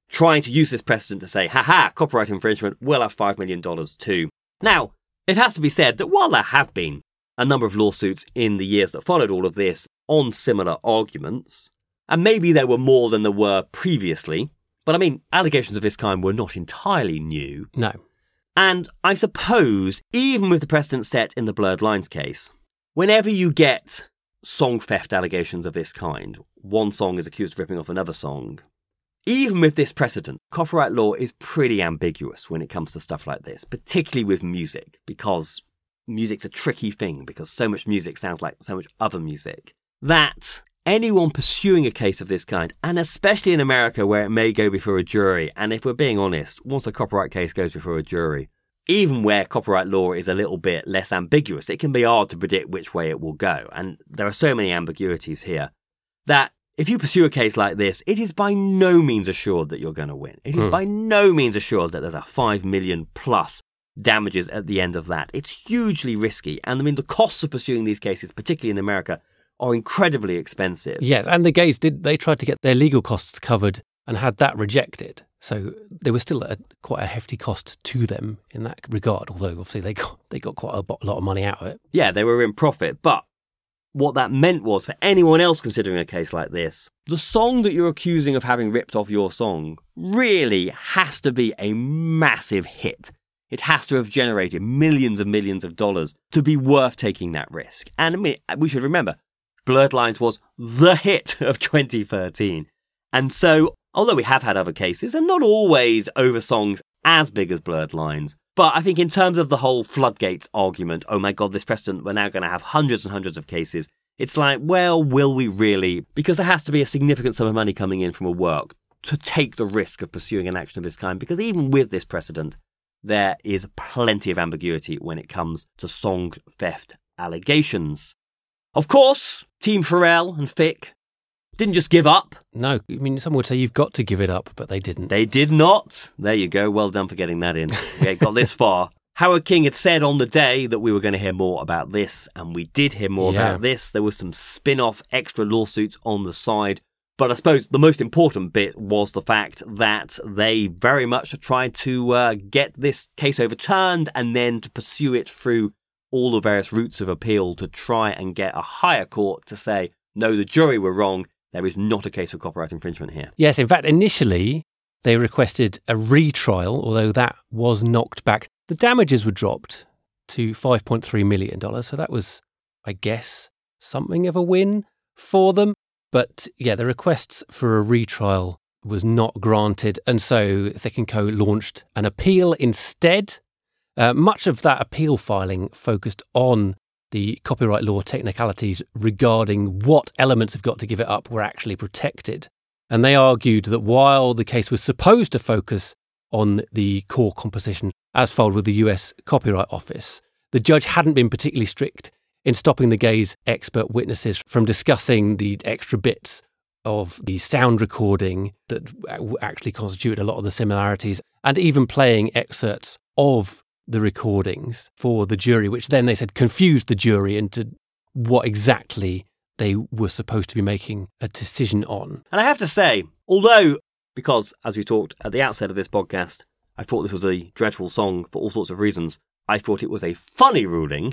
trying to use this precedent to say, haha, copyright infringement, we'll have $5 million too. Now, it has to be said that while there have been a number of lawsuits in the years that followed all of this on similar arguments, and maybe there were more than there were previously, but I mean, allegations of this kind were not entirely new. No. And I suppose, even with the precedent set in the Blurred Lines case, whenever you get song theft allegations of this kind, one song is accused of ripping off another song, even with this precedent, copyright law is pretty ambiguous when it comes to stuff like this, particularly with music, because music's a tricky thing, because so much music sounds like so much other music, that anyone pursuing a case of this kind, and especially in America where it may go before a jury, and if we're being honest, once a copyright case goes before a jury, even where copyright law is a little bit less ambiguous, it can be hard to predict which way it will go. And there are so many ambiguities here that if you pursue a case like this, it is by no means assured that you're going to win. It is by no means assured that there's a 5 million plus damages at the end of that. It's hugely risky. And I mean, the costs of pursuing these cases, particularly in America, are incredibly expensive. Yes, and the Gays they tried to get their legal costs covered and had that rejected. So there was still quite a hefty cost to them in that regard, although obviously they got quite a lot of money out of it. Yeah, they were in profit, but what that meant was, for anyone else considering a case like this, the song that you're accusing of having ripped off your song really has to be a massive hit. It has to have generated millions and millions of dollars to be worth taking that risk. And I mean, we should remember, Blurred Lines was the hit of 2013. And so, although we have had other cases, and not always over songs as big as Blurred Lines, but I think in terms of the whole floodgates argument, oh my God, this precedent, we're now going to have hundreds and hundreds of cases. It's like, well, will we really? Because there has to be a significant sum of money coming in from a work to take the risk of pursuing an action of this kind. Because even with this precedent, there is plenty of ambiguity when it comes to song theft allegations. Of course, Team Pharrell and Fick didn't just give up. No, I mean, some would say you've got to give it up, but they didn't. They did not. There you go. Well done for getting that in. We got this far. Howard King had said on the day that we were going to hear more about this, and we did hear more about this. There was some spin-off extra lawsuits on the side. But I suppose the most important bit was the fact that they very much tried to get this case overturned and then to pursue it through all the various routes of appeal to try and get a higher court to say, no, the jury were wrong. There is not a case of copyright infringement here. Yes, in fact, initially they requested a retrial, although that was knocked back. The damages were dropped to $5.3 million. So that was, I guess, something of a win for them. But yeah, the requests for a retrial was not granted. And so Thick & Co. launched an appeal instead. Much of that appeal filing focused on the copyright law technicalities regarding what elements of Got to Give It Up were actually protected. And they argued that while the case was supposed to focus on the core composition as filed with the US Copyright Office, the judge hadn't been particularly strict in stopping the Gays' expert witnesses from discussing the extra bits of the sound recording that actually constituted a lot of the similarities, and even playing excerpts of the recordings for the jury, which then they said confused the jury into what exactly they were supposed to be making a decision on. And I have to say, although, because as we talked at the outset of this podcast, I thought this was a dreadful song for all sorts of reasons, I thought it was a funny ruling.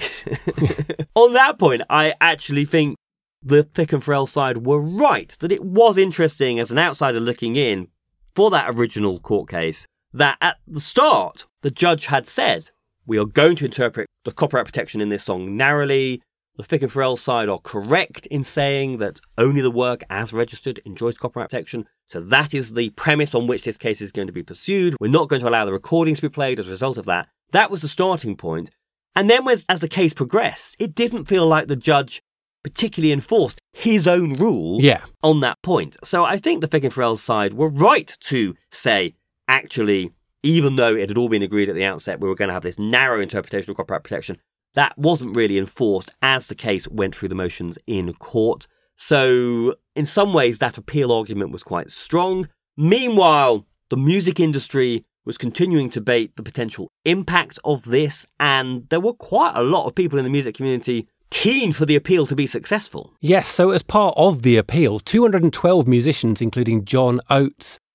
On that point, I actually think the Thick and Pharrell side were right, that it was interesting as an outsider looking in for that original court case, that at the start, the judge had said, we are going to interpret the copyright protection in this song narrowly. The Thick and Pharrell side are correct in saying that only the work as registered enjoys copyright protection. So that is the premise on which this case is going to be pursued. We're not going to allow the recordings to be played as a result of that. That was the starting point. And then as the case progressed, it didn't feel like the judge particularly enforced his own rule on that point. So I think the Thick and Pharrell side were right to say, actually, even though it had all been agreed at the outset, we were going to have this narrow interpretation of copyright protection, that wasn't really enforced as the case went through the motions in court. So in some ways, that appeal argument was quite strong. Meanwhile, the music industry was continuing to debate the potential impact of this, and there were quite a lot of people in the music community keen for the appeal to be successful. Yes, so as part of the appeal, 212 musicians, including John Oates,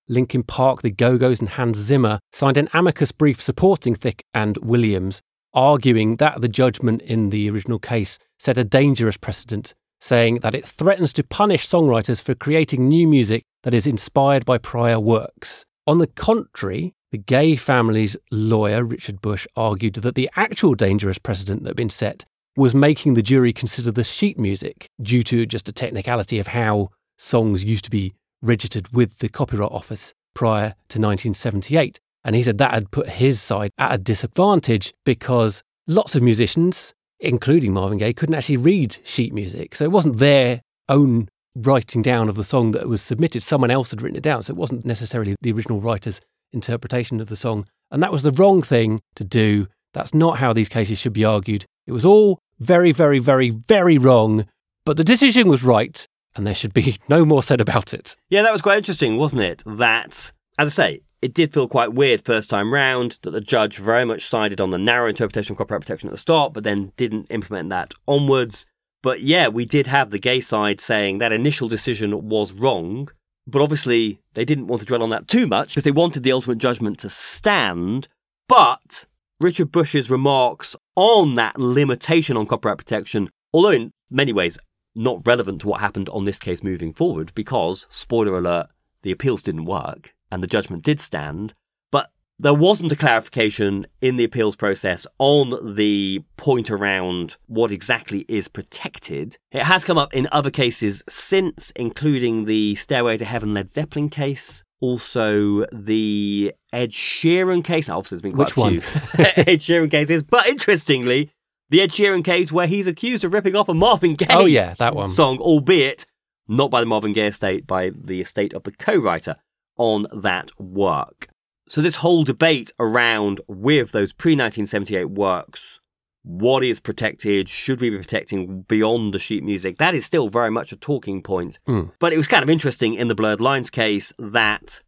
Linkin Park, the Go-Go's and Hans Zimmer signed an amicus brief supporting Thicke and Williams, arguing that the judgment in the original case set a dangerous precedent, saying that it threatens to punish songwriters for creating new music that is inspired by prior works. On the contrary, the Gay family's lawyer, Richard Bush, argued that the actual dangerous precedent that had been set was making the jury consider the sheet music due to just a technicality of how songs used to be registered with the Copyright Office prior to 1978. And he said that had put his side at a disadvantage because lots of musicians, including Marvin Gaye, couldn't actually read sheet music. So it wasn't their own writing down of the song that was submitted. Someone else had written it down. So it wasn't necessarily the original writer's interpretation of the song. And that was the wrong thing to do. That's not how these cases should be argued. It was all very, very, very, very wrong. But the decision was right, and there should be no more said about it. Yeah, that was quite interesting, wasn't it? That, as I say, it did feel quite weird first time round that the judge very much sided on the narrow interpretation of copyright protection at the start, but then didn't implement that onwards. But yeah, we did have the Gay side saying that initial decision was wrong, but obviously they didn't want to dwell on that too much because they wanted the ultimate judgment to stand. But Richard Bush's remarks on that limitation on copyright protection, although in many ways not relevant to what happened on this case moving forward, because, spoiler alert, the appeals didn't work and the judgment did stand, but there wasn't a clarification in the appeals process on the point around what exactly is protected. It has come up in other cases since, including the Stairway to Heaven Led Zeppelin case, also the Ed Sheeran case. Obviously, there's been quite a few Ed Sheeran cases, but interestingly, the Ed Sheeran case where he's accused of ripping off a Marvin Gaye that one. song, albeit not by the Marvin Gaye estate, by the estate of the co-writer on that work. So this whole debate around, with those pre-1978 works, what is protected, should we be protecting beyond the sheet music, that is still very much a talking point. But it was kind of interesting in the Blurred Lines case that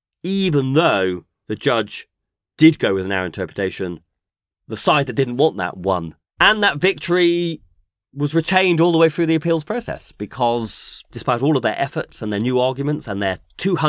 even though the judge did go with an narrow interpretation, the side that didn't want that won. And that victory was retained all the way through the appeals process because despite all of their efforts and their new arguments and their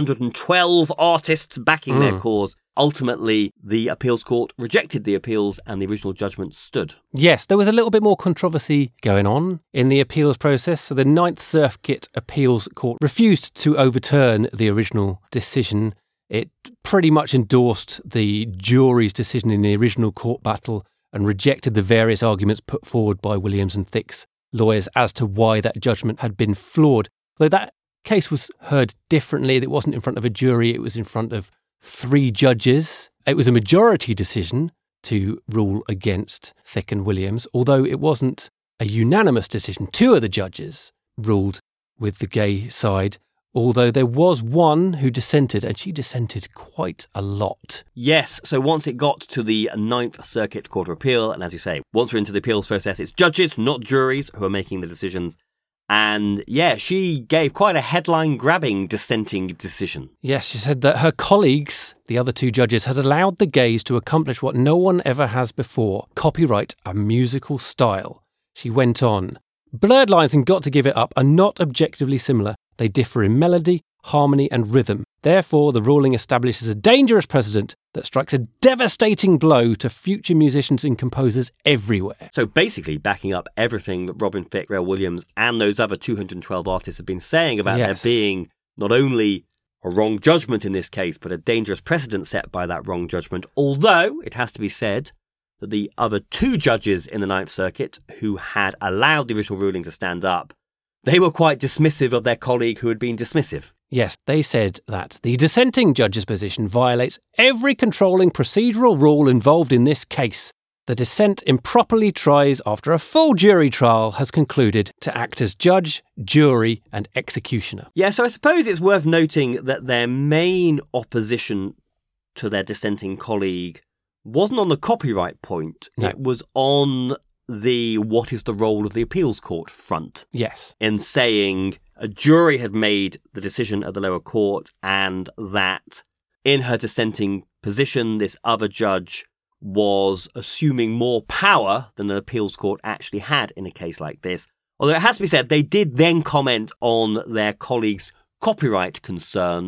212 artists backing their cause, ultimately the appeals court rejected the appeals and the original judgment stood. Yes, there was a little bit more controversy going on in the appeals process. So the Ninth Circuit Appeals Court refused to overturn the original decision. It pretty much endorsed the jury's decision in the original court battle and rejected the various arguments put forward by Williams and Thicke's lawyers as to why that judgment had been flawed. Though that case was heard differently. It wasn't in front of a jury, it was in front of 3 judges. It was a majority decision to rule against Thicke and Williams, although it wasn't a unanimous decision. 2 of the judges ruled with the Gay side, although there was one who dissented, and she dissented quite a lot. Yes, so once it got to the Ninth Circuit Court of Appeal, and as you say, once we're into the appeals process, it's judges, not juries, who are making the decisions. And yeah, she gave quite a headline-grabbing dissenting decision. Yes, she said that her colleagues, the other 2 judges, has allowed the Gays to accomplish what no one ever has before, copyright a musical style. She went on, Blurred Lines and Got to Give It Up are not objectively similar. They differ in melody, harmony and rhythm. Therefore, the ruling establishes a dangerous precedent that strikes a devastating blow to future musicians and composers everywhere. So basically backing up everything that Robin Thicke, Pharrell Williams and those other 212 artists have been saying about there being not only a wrong judgment in this case, but a dangerous precedent set by that wrong judgment. Although, it has to be said that the other 2 judges in the Ninth Circuit who had allowed the original ruling to stand up, they were quite dismissive of their colleague who had been dismissive. Yes, they said that the dissenting judge's position violates every controlling procedural rule involved in this case. The dissent improperly tries, after a full jury trial has concluded, to act as judge, jury and executioner. Yeah, so I suppose it's worth noting that their main opposition to their dissenting colleague wasn't on the copyright point. No. It was on the what is the role of the appeals court front. Yes. In saying a jury had made the decision at the lower court and that in her dissenting position, this other judge was assuming more power than an appeals court actually had in a case like this. Although it has to be said, they did then comment on their colleagues' copyright concerns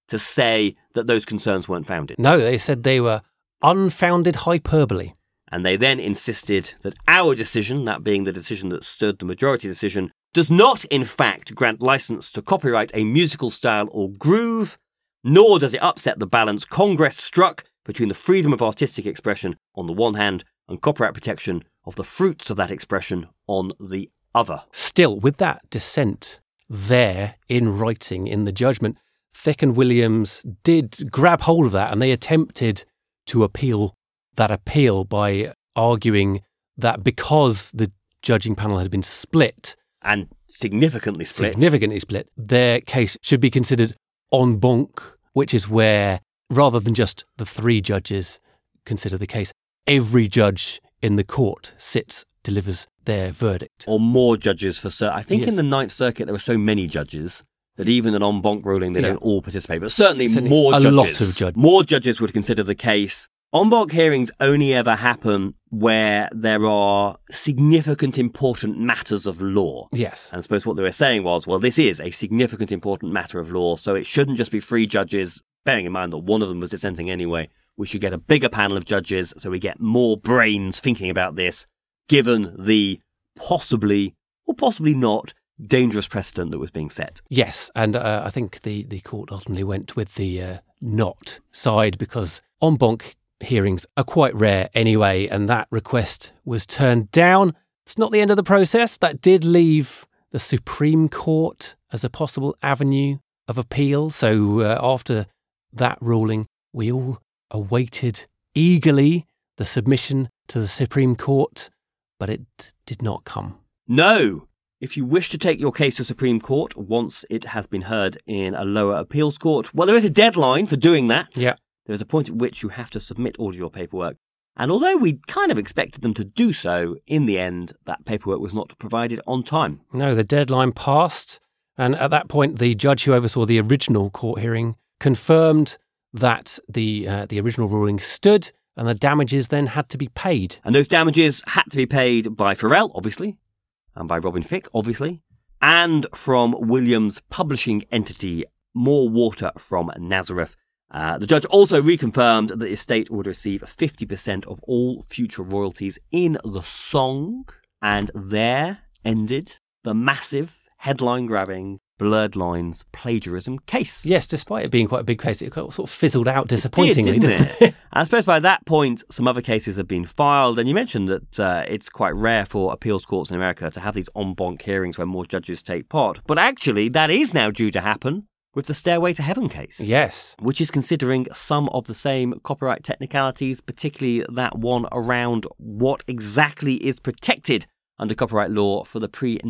to say that those concerns weren't founded. No, they said they were unfounded hyperbole. And they then insisted that our decision, that being the decision that stood the majority decision, does not in fact grant license to copyright a musical style or groove, nor does it upset the balance Congress struck between the freedom of artistic expression on the one hand and copyright protection of the fruits of that expression on the other. Still, with that dissent there in writing in the judgment, Thicke and Williams did grab hold of that, and they attempted to appeal that appeal by arguing that because the judging panel had been split, and significantly split, their case should be considered en banc, which is where, rather than just the 3 judges consider the case, every judge in the court delivers their verdict. Or more judges for certain. I think Yes. in the Ninth Circuit there were so many judges that even an en banc ruling, they don't all participate. But certainly more judges. A lot of judges. More judges would consider the case. En banc hearings only ever happen where there are significant, important matters of law. Yes. And I suppose what they were saying was, well, this is a significant, important matter of law, so it shouldn't just be 3 judges, bearing in mind that one of them was dissenting anyway. We should get a bigger panel of judges so we get more brains thinking about this, given the possibly, or possibly not, dangerous precedent that was being set. Yes, and I think the court ultimately went with the not side because en banc hearings are quite rare anyway, and that request was turned down. It's not the end of the process. That did leave the Supreme Court as a possible avenue of appeal. So after that ruling, we all awaited eagerly the submission to the Supreme Court, but it did not come. No! If you wish to take your case to Supreme Court once it has been heard in a lower appeals court, well, there is a deadline for doing that. Yeah. There's a point at which you have to submit all of your paperwork. And although we kind of expected them to do so, in the end, that paperwork was not provided on time. No, the deadline passed. And at that point, the judge who oversaw the original court hearing confirmed that the original ruling stood and the damages then had to be paid. And those damages had to be paid by Pharrell, obviously, and by Robin Thicke, obviously, and from Williams' publishing entity, More Water from Nazareth. The judge also reconfirmed that the estate would receive 50% of all future royalties in the song, and there ended the massive, headline-grabbing Blurred Lines plagiarism case. Yes, despite it being quite a big case, it sort of fizzled out disappointingly, didn't it? I suppose by that point, some other cases have been filed, and you mentioned that it's quite rare for appeals courts in America to have these en banc hearings where more judges take part. But actually, that is now due to happen with the Stairway to Heaven case. Yes. Which is considering some of the same copyright technicalities, particularly that one around what exactly is protected under copyright law for the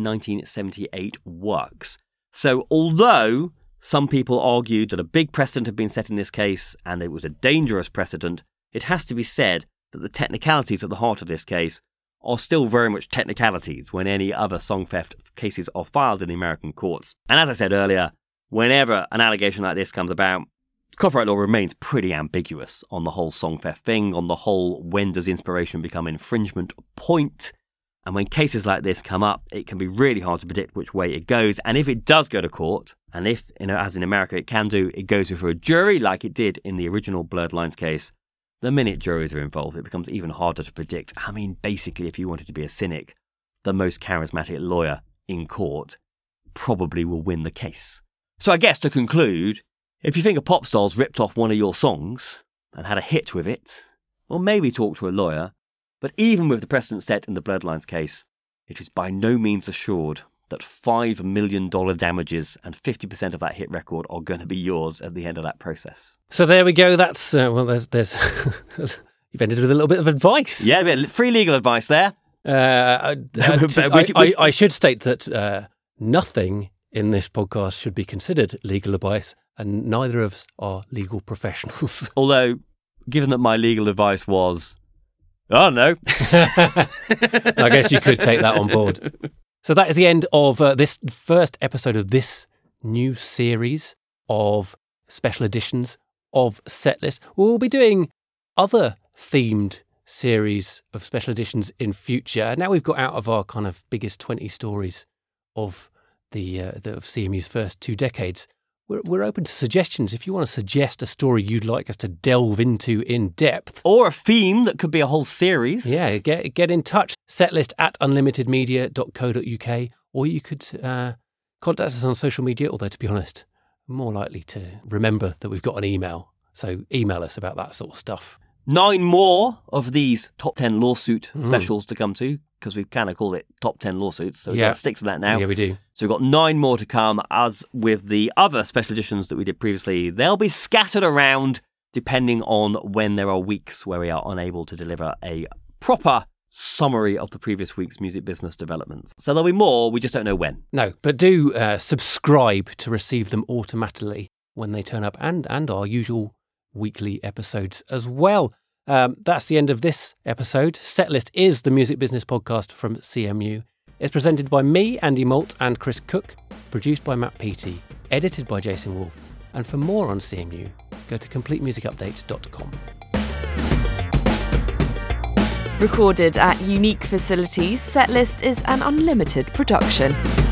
pre-1978 works. So although some people argued that a big precedent had been set in this case and it was a dangerous precedent, it has to be said that the technicalities at the heart of this case are still very much technicalities when any other song theft cases are filed in the American courts. And as I said earlier, whenever an allegation like this comes about, copyright law remains pretty ambiguous on the whole song theft thing, on the whole when does inspiration become infringement point. And when cases like this come up, it can be really hard to predict which way it goes. And if it does go to court, and if, as in America it can do, it goes before a jury like it did in the original Blurred Lines case, the minute juries are involved, it becomes even harder to predict. I mean, basically, if you wanted to be a cynic, the most charismatic lawyer in court probably will win the case. So I guess to conclude, if you think a pop star's ripped off one of your songs and had a hit with it, well, maybe talk to a lawyer. But even with the precedent set in the Blurred Lines case, it is by no means assured that $5 million damages and 50% of that hit record are going to be yours at the end of that process. So there we go. That's, there's you've ended with a little bit of advice. Yeah, a bit of free legal advice there. I should state that nothing in this podcast should be considered legal advice, and neither of us are legal professionals. Although, given that my legal advice was, oh no. I guess you could take that on board. So that is the end of this first episode of this new series of special editions of Setlist. We'll be doing other themed series of special editions in future. Now we've got out of our kind of biggest 20 stories of of CMU's first 2 decades. we're open to suggestions. If you want to suggest a story you'd like us to delve into in depth, or a theme that could be a whole series, get in touch. setlist@unlimitedmedia.co.uk, or you could contact us on social media. Although, to be honest, I'm more likely to remember that we've got an email. So email us about that sort of stuff. 9 more of these top 10 lawsuit specials to come to, because we've kind of called it top 10 lawsuits, so we've got to stick to that now. Yeah, we do. So we've got 9 more to come. As with the other special editions that we did previously, they'll be scattered around depending on when there are weeks where we are unable to deliver a proper summary of the previous week's music business developments. So there'll be more, we just don't know when. No, but do subscribe to receive them automatically when they turn up, and our usual weekly episodes as well. That's the end of this episode. Setlist is the music business podcast from CMU. It's presented by me, Andy Malt, and Chris Cook, produced by Matt Peaty, edited by Jason Wolfe. And for more on CMU, go to completemusicupdate.com. Recorded at unique facilities, Setlist is an Unlimited production.